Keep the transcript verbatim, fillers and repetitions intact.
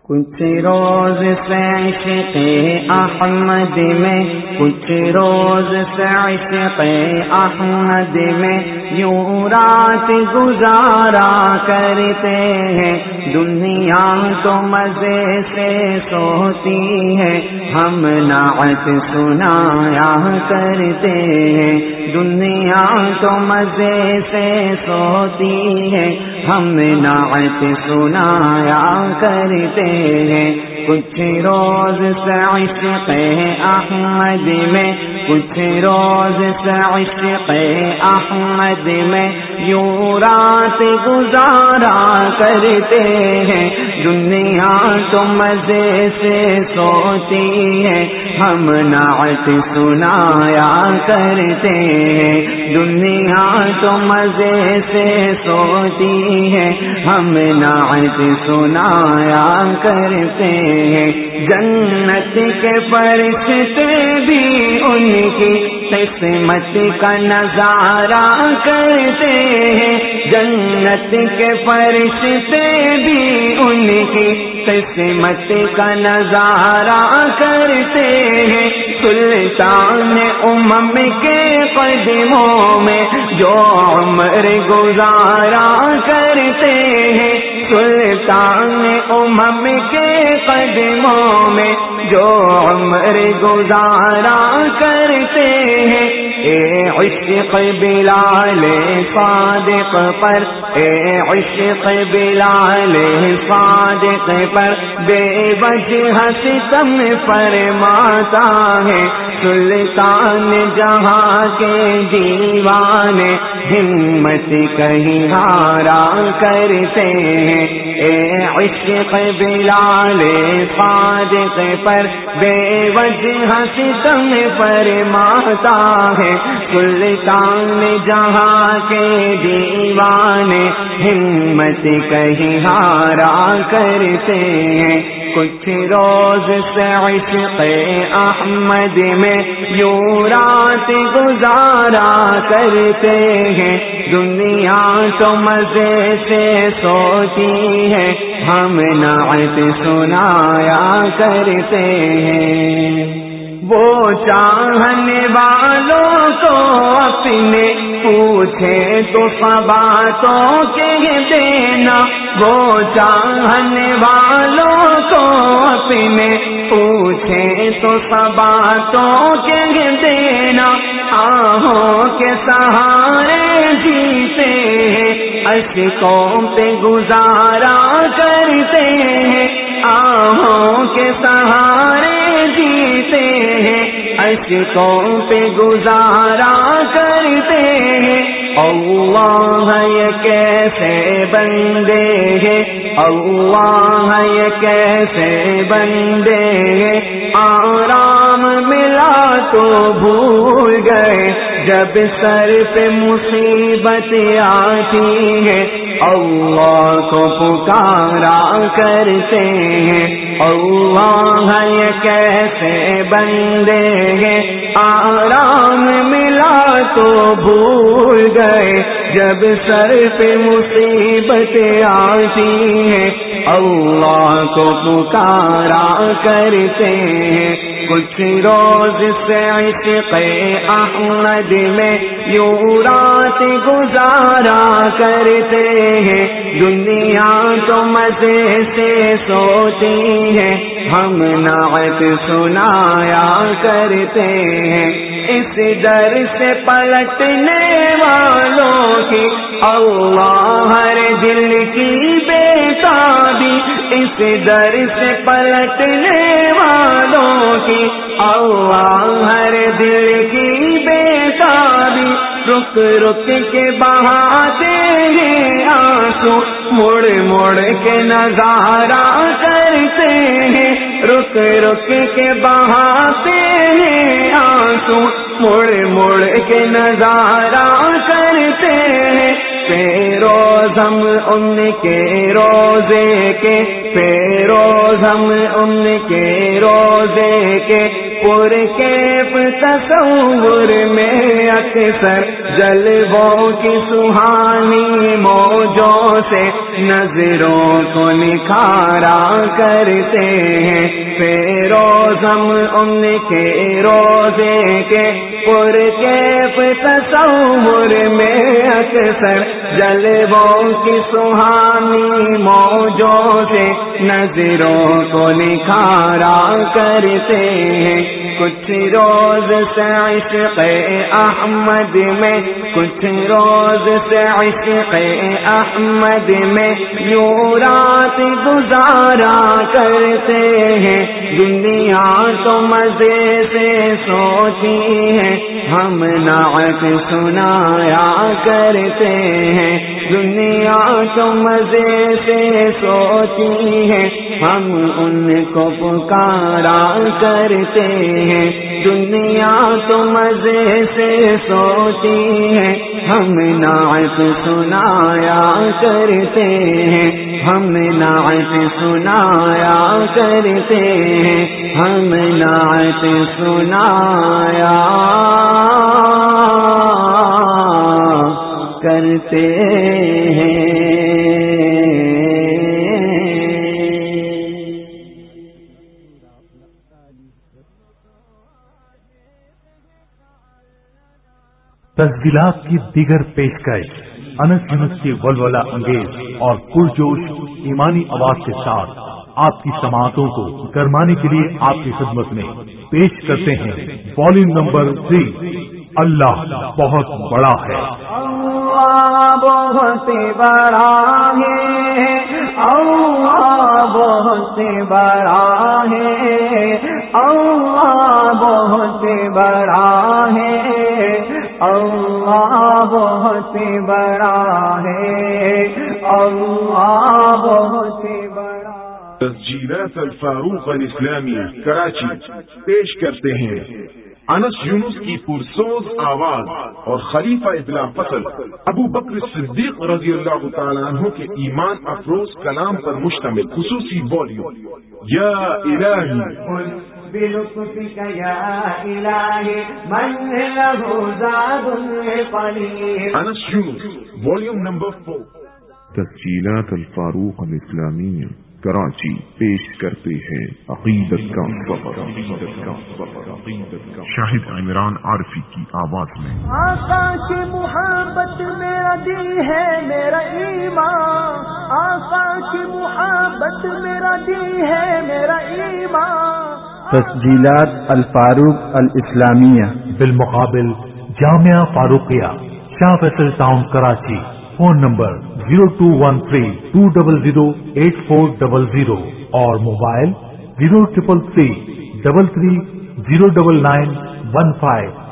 کچھ روز سے عشق احمد میں، کچھ روز سے عشق احمد میں یوں رات گزارا کرتے ہیں۔ دنیا تو مزے سے سوتی ہے، ہم نعت سنایا کرتے ہیں۔ دنیا تو مزے سے سوتی ہے، ہم نعت سنایا کرتے ہیں۔ کچھ روز سے عشق احمد میں، کچھ روز سے عشق احمد میں یوں رات گزارا کرتے ہیں۔ دنیا تو مزے سے سوتی ہے، ہم نعت سنایا کرتے ہیں۔ دنیا تو مزے سے سوتی ہے، ہم نعت سنایا کرتے ہیں۔ جنت کے فرشتے بھی ان کی قسمت کا نظارہ کرتے ہیں۔ جنت کے فرشتے بھی ان کی قسمت کا نظارہ کرتے ہیں۔ سلطان امم کے قدموں میں جو عمر گزارا کرتے ہیں۔ سلطان امم کے قدموں میں جو عمر گزارا کرتے ہیں۔ اے عشق بلال صادق پر، اے عشق بلال صادق پر بے وجہ ستم فرماتا ہے۔ سلطان جہاں کے دیوانے ہمت کہیں ہارا کرتے ہیں۔ اے عشق بلال صادق پر بے وجہ ستم فرماتا ہے۔ سلطان جہاں کے دیوانے ہمت کہیں ہارا کرتے ہیں۔ کچھ روز سے عشق احمد میں یوں رات گزارا کرتے ہیں۔ دنیا تو مزے سے سوتی ہے، ہم نعت سنایا کرتے ہیں۔ وہ چاہنے والوں کو اپنے پوچھے تو باتوں کہہ دینا، وہ چاہنے والوں کو اپنے پوچھے تو باتوں کہہ دینا۔ آہوں کے سہارے جیتے ہیں، اشکوں پہ گزارا کرتے ہیں۔ آہوں کے سہارے جیتے ہیں، اشکوں پہ گزارا کرتے ہیں۔ اللہ یہ کیسے بندے ہیں، اللہ یہ کیسے بندے ہیں، آرام ملا تو بھول گئے جب سر پہ مصیبت آتی ہے۔ اللہ کو پکارا کرتے ہیں۔ اللہ یہ کیسے بندے ہیں، آرام ملا تو بھول گئے جب سر پہ مصیبت آتی ہے۔ اللہ کو پکارا کرتے ہیں۔ کچھ روز سے عشق احمد میں یوں رات گزارا کرتے ہیں۔ دنیا تو مزے سے سوتی ہے، ہم نعت سنایا کرتے ہیں۔ اس در سے پلٹنے والوں کی اللہ ہر دل کی بےتابی، اس در سے پلٹنے والوں کی اللہ ہر دل کی بےتابی۔ رک رک کے بہاتے ہیں آنسو، مڑ مڑ کے نظارہ کرتے ہیں۔ رک رک کے بہاتے ہیں آنسو، مڑ مڑ کے نظارہ کرتے ہیں۔ پیروز ہم ان کے روزے کے، پیروز روز ہم ان کے روزے کے پرکیف تصور میں اکثر جلووں کی سہانی موجوں سے نظروں کو نکھارا کرتے ہیں۔ فیروز ہم ان کے روزے کے پرکیف تصور میں اکثر جلووں کی سہانی موجوں سے نظروں کو نکھارا کرتے ہیں۔ کچھ روز سے عشق احمد میں کچھ روز سے عشق احمد میں یوں رات گزارا کرتے ہیں۔ دنیا تو مزے سے سوتی ہے، ہم نعت سنایا کرتے ہیں۔ دنیا تو مزے سے سوتی ہے، ہم ان کو پکارا کرتے ہیں۔ دنیا تو مزے سے سوتی ہے، ہم نعت سنایا کرتے ہیں۔ ہم نعت سنایا کرتے ہیں، ہم نعت سنایا کرتے ہیں۔ تسجیلات کی دیگر پیشکش انس یونس کی ولولہ انگیز اور پرجوش ایمانی آواز کے ساتھ آپ کی سماعتوں کو گرمانے کے لیے آپ کی خدمت میں پیش کرتے ہیں والیوم نمبر تھری، اللہ بہت بڑا ہے۔ اللہ بہت بڑا ہے، اللہ بہت بڑا ہے، اللہ بہت بڑا ہے، اللہ بہت بڑا ہے، اللہ بہت بڑا۔ تسجیلات الفاروق الاسلامی کراچی پیش کرتے ہیں انس یونس کی پرسوز آواز اور خلیفہ ابلا فصل ابو بکر صدیق رضی اللہ تعالیٰ عنہ کے ایمان افروز کلام پر مشتمل خصوصی والیوم یا الہی بلطفك يا إلهي من له زاد قليل۔ Anas Younus volume number four. تسجیلات الفاروق الاسلامی کراچی پیش کرتے ہیں عقیدت کا سفر۔ شاہد عمران عارفی کی آواز میں۔ آقا کی محبت میرا دل ہے میرا ایمان، آقا کی محبت میرا دل ہے میرا ایمان۔ تسجیلات الفاروق الاسلامیہ بالمقابل Jamia Farooqia Shah Faisal town Karachi. Phone number zero two one three two double zero eight four double zero اور mobile zero triple three double three zero double nine one five.